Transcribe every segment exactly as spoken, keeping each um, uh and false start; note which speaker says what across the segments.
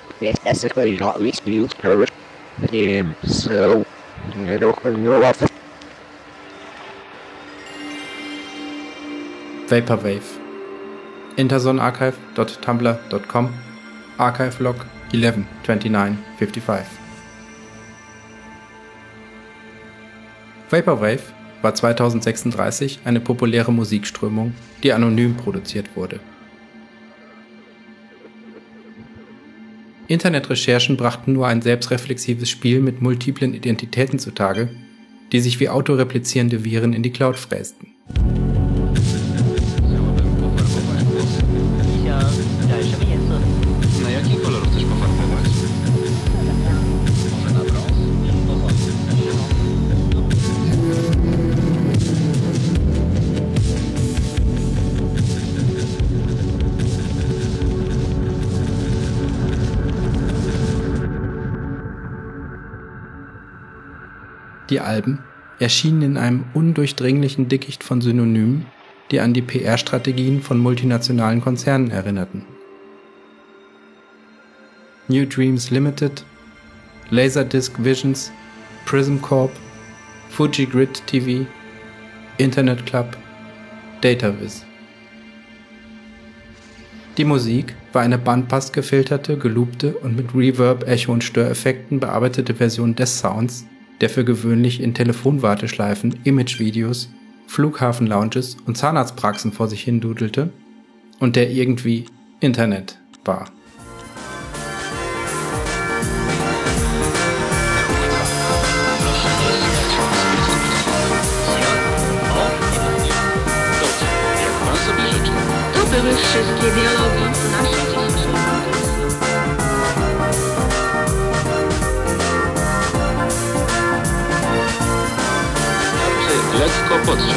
Speaker 1: It's basically not least used per the game, so I don't know what the
Speaker 2: Vaporwave. interzonenarchive dot tumblr dot com Archive Log eleven twenty-nine fifty-five. Vaporwave war zweitausendsechsunddreißig eine populäre Musikströmung, die anonym produziert wurde. Internetrecherchen brachten nur ein selbstreflexives Spiel mit multiplen Identitäten zutage, die sich wie autoreplizierende Viren in die Cloud frästen.
Speaker 3: Na jaki kolor chcesz pofarbować? Może na brąz?
Speaker 2: Die Alben erschienen in einem undurchdringlichen Dickicht von Synonymen, die an die P R-Strategien von multinationalen Konzernen erinnerten. New Dreams Limited, Laserdisc Visions, Prism Corp, Fuji Grid T V, Internet Club, DataViz. Die Musik war eine bandpass gefilterte, geloopte und mit Reverb, Echo und Störeffekten bearbeitete Version des Sounds, der für gewöhnlich in Telefonwarteschleifen, Imagevideos, Flughafen-Lounges und Zahnarztpraxen vor sich hin dudelte und der irgendwie Internet war.
Speaker 4: To były wszystkie dialogi naszej dzisiejszej
Speaker 3: Znaczy, lekko podciąć.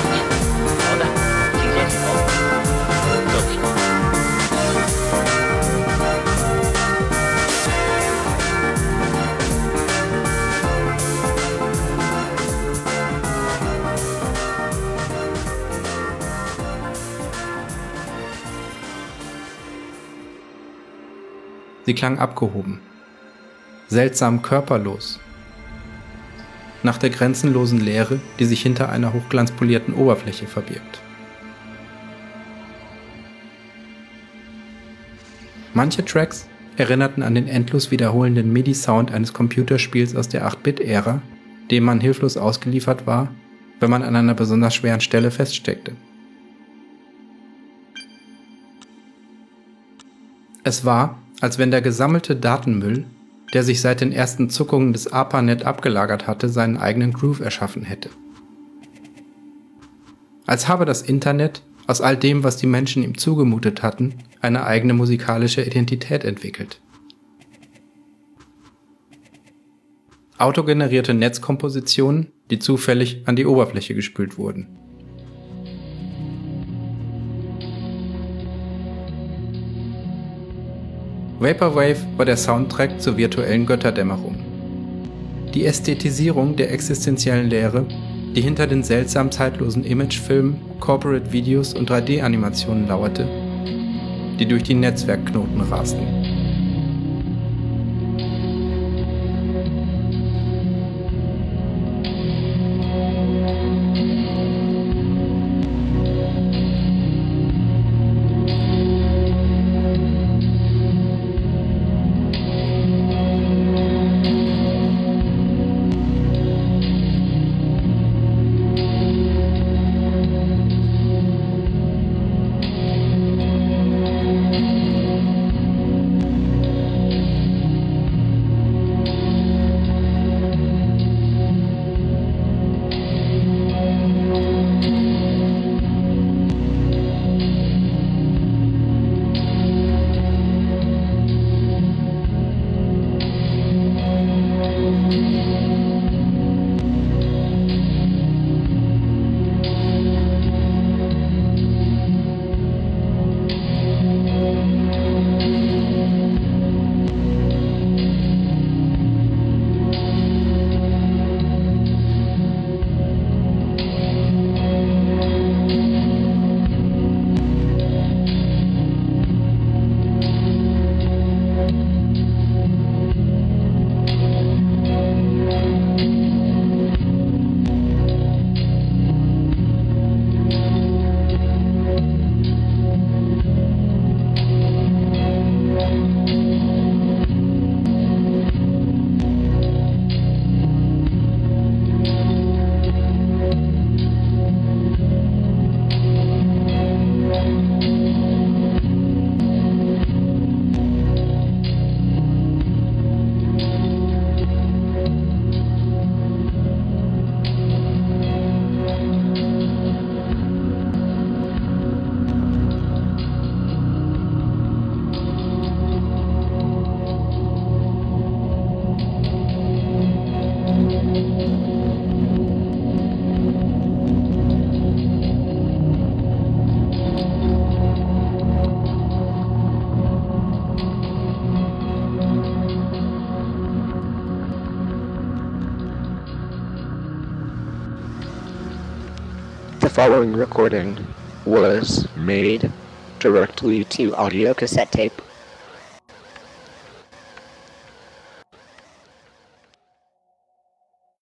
Speaker 3: Dobrze.
Speaker 2: Sie klang abgehoben, seltsam körperlos, nach der grenzenlosen Leere, die sich hinter einer hochglanzpolierten Oberfläche verbirgt. Manche Tracks erinnerten an den endlos wiederholenden M I D I-Sound eines Computerspiels aus der acht-Bit-Ära, dem man hilflos ausgeliefert war, wenn man an einer besonders schweren Stelle feststeckte. Es war, als wenn der gesammelte Datenmüll, der sich seit den ersten Zuckungen des ARPANET abgelagert hatte, seinen eigenen Groove erschaffen hätte. Als habe das Internet aus all dem, was die Menschen ihm zugemutet hatten, eine eigene musikalische Identität entwickelt. Autogenerierte Netzkompositionen, die zufällig an die Oberfläche gespült wurden. Vaporwave war der Soundtrack zur virtuellen Götterdämmerung. Die Ästhetisierung der existenziellen Leere, die hinter den seltsam zeitlosen Imagefilmen, Corporate Videos und drei D-Animationen lauerte, die durch die Netzwerkknoten rasten.
Speaker 1: The following recording was made directly to audio cassette tape